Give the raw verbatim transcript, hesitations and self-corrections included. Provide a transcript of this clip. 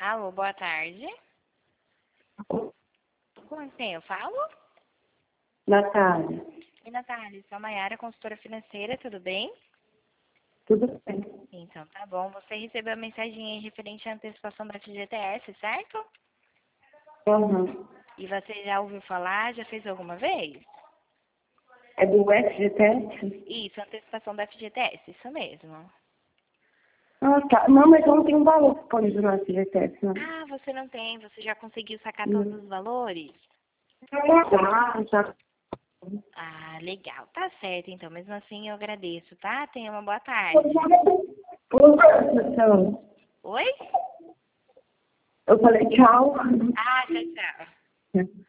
Alô, boa tarde. Com quem eu falo? Natália, Oi, Natália, sou a Mayara, consultora financeira, tudo bem? tudo bem? Então, tá bom. Você recebeu a mensagem aí referente à antecipação da F G T S, certo? Uhum. E você já ouviu falar, já fez alguma vez? É do F G T S? Isso, antecipação da F G T S, isso mesmo. Ah, tá. Não, mas eu não tenho valor disponível no F G T S, não. Ah, você não tem, você já conseguiu sacar todos Não. os valores? Ah, já. Ah, legal. Tá certo, então. Mesmo assim, eu agradeço, tá? Tenha uma boa tarde. Então, Oi? eu falei tchau. Ah, tchau, tchau.